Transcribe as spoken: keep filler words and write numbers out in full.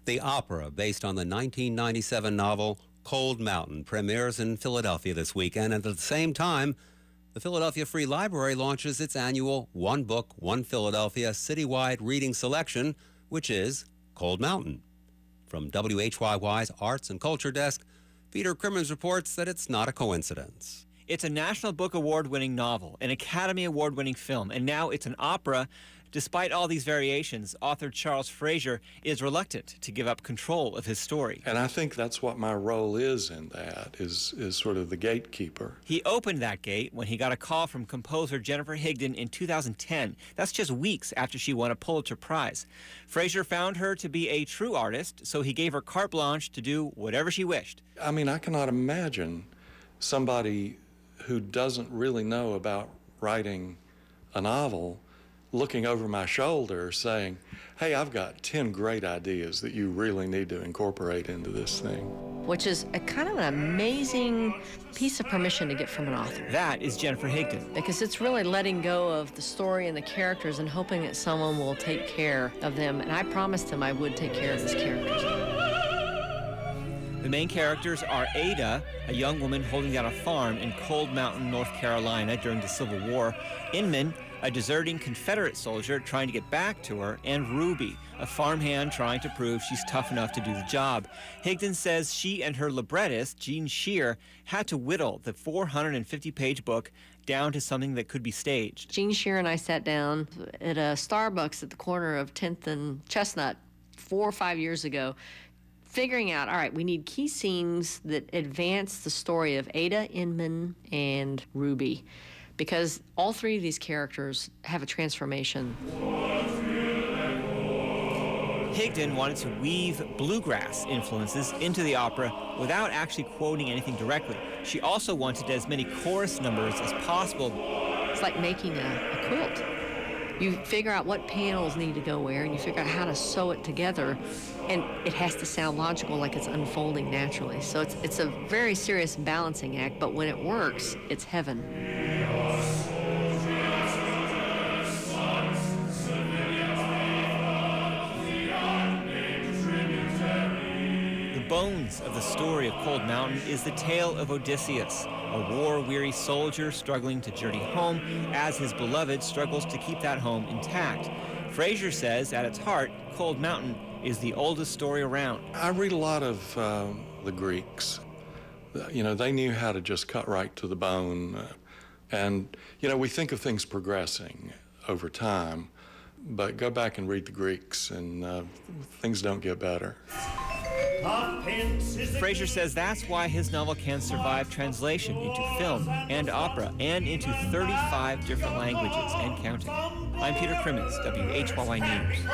The opera, based on the nineteen ninety-seven novel Cold Mountain, premieres in Philadelphia this week, and at the same time, the Philadelphia Free Library launches its annual One Book, One Philadelphia citywide reading selection, which is Cold Mountain. From W H Y Y's Arts and Culture Desk, Peter Crimmins reports that it's not a coincidence. It's a National Book Award-winning novel, an Academy Award-winning film, and now it's an opera. Despite all these variations, author Charles Frazier is reluctant to give up control of his story. And I think that's what my role is in that, is, is sort of the gatekeeper. He opened that gate when he got a call from composer Jennifer Higdon in two thousand ten. That's just weeks after she won a Pulitzer Prize. Frazier found her to be a true artist, so he gave her carte blanche to do whatever she wished. I mean, I cannot imagine somebody who doesn't really know about writing a novel looking over my shoulder saying, hey, I've got ten great ideas that you really need to incorporate into this thing. Which is a kind of an amazing piece of permission to get from an author. That is Jennifer Higdon. Because it's really letting go of the story and the characters and hoping that someone will take care of them. And I promised him I would take care of his characters. The main characters are Ada, a young woman holding down a farm in Cold Mountain, North Carolina during the Civil War, Inman, a deserting Confederate soldier trying to get back to her, and Ruby, a farmhand trying to prove she's tough enough to do the job. Higdon says she and her librettist, Jean Shear, had to whittle the four hundred fifty page book down to something that could be staged. Jean Shear and I sat down at a Starbucks at the corner of tenth and Chestnut four or five years ago, figuring out, all right, we need key scenes that advance the story of Ada, Inman, and Ruby, because all three of these characters have a transformation. Higdon wanted to weave bluegrass influences into the opera without actually quoting anything directly. She also wanted as many chorus numbers as possible. It's like making a, a quilt. You figure out what panels need to go where, and you figure out how to sew it together, and it has to sound logical, like it's unfolding naturally. So it's, it's a very serious balancing act, but when it works, it's heaven. The bones of the story of Cold Mountain is the tale of Odysseus, a war-weary soldier struggling to journey home as his beloved struggles to keep that home intact. Frazier says, at its heart, Cold Mountain is the oldest story around. I read a lot of uh, the Greeks. You know, they knew how to just cut right to the bone. Uh, and, you know, we think of things progressing over time, but go back and read the Greeks and uh, things don't get better. Frazier says that's why his novel can survive translation into film and opera and into thirty-five different languages and counting. I'm Peter Crimmins, W H Y Y News.